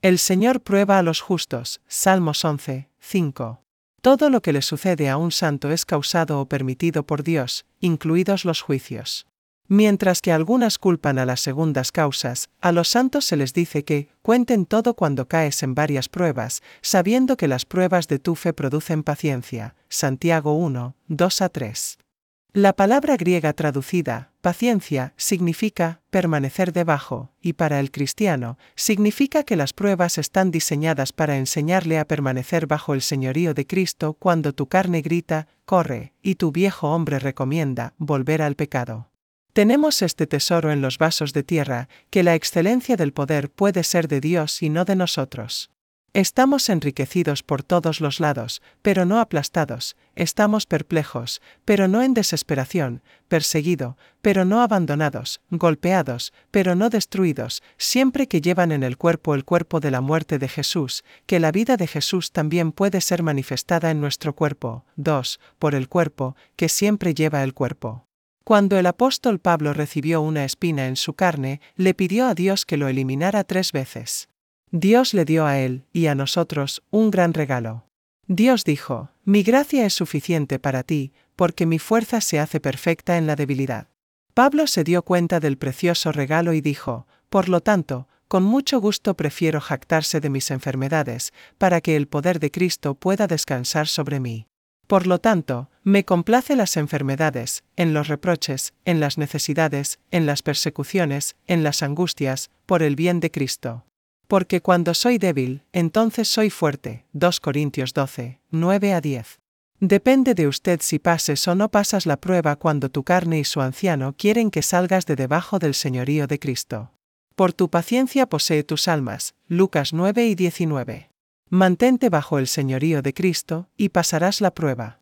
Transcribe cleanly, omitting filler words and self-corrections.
El Señor prueba a los justos. Salmos 11, 5. Todo lo que le sucede a un santo es causado o permitido por Dios, incluidos los juicios. Mientras que algunas culpan a las segundas causas, a los santos se les dice que cuenten todo cuando caes en varias pruebas, sabiendo que las pruebas de tu fe producen paciencia. Santiago 1, 2-3. La palabra griega traducida, paciencia, significa permanecer debajo, y para el cristiano, significa que las pruebas están diseñadas para enseñarle a permanecer bajo el señorío de Cristo cuando tu carne grita, corre, y tu viejo hombre recomienda, volver al pecado. Tenemos este tesoro en los vasos de tierra, que la excelencia del poder puede ser de Dios y no de nosotros. Estamos enriquecidos por todos los lados, pero no aplastados, estamos perplejos, pero no en desesperación, perseguido, pero no abandonados, golpeados, pero no destruidos, siempre que llevan en el cuerpo de la muerte de Jesús, que la vida de Jesús también puede ser manifestada en nuestro cuerpo. 2. Por el cuerpo, que siempre lleva el cuerpo. Cuando el apóstol Pablo recibió una espina en su carne, le pidió a Dios que lo eliminara 3 veces. Dios le dio a él, y a nosotros, un gran regalo. Dios dijo: mi gracia es suficiente para ti, porque mi fuerza se hace perfecta en la debilidad. Pablo se dio cuenta del precioso regalo y dijo: por lo tanto, con mucho gusto prefiero jactarse de mis enfermedades, para que el poder de Cristo pueda descansar sobre mí. Por lo tanto, me complace las enfermedades, en los reproches, en las necesidades, en las persecuciones, en las angustias, por el bien de Cristo. Porque cuando soy débil, entonces soy fuerte. 2 Corintios 12, 9-10. Depende de usted si pases o no pasas la prueba cuando tu carne y su anciano quieren que salgas de debajo del señorío de Cristo. Por tu paciencia posee tus almas. Lucas 9 y 19. Mantente bajo el señorío de Cristo, y pasarás la prueba.